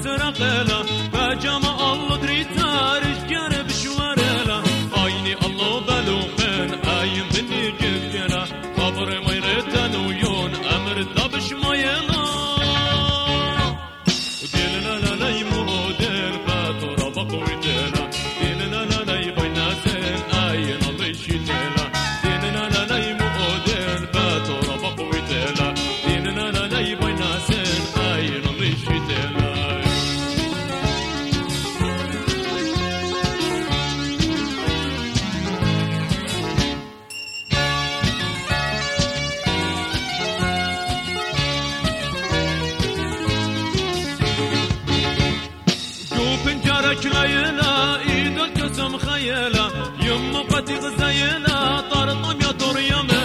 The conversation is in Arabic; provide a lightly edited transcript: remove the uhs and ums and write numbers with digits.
ترقلا فجمع الله دريتا رجال بشوارلا عيني الله بلوخن ايم بني جفنا خبر ما يرتن ويون امر دبش ما يلا دلنا لا لا يمودر باتورا بقويتنا دلنا لا لا يبينا سن اين الله يشيتنا دلنا لا لا يمودر باتورا بقويتنا دلنا لا لا يبينا سن اين الله يشيتنا كلايلا ايد القسم خيالا يم قتي غزايلا طرطم يا طور يم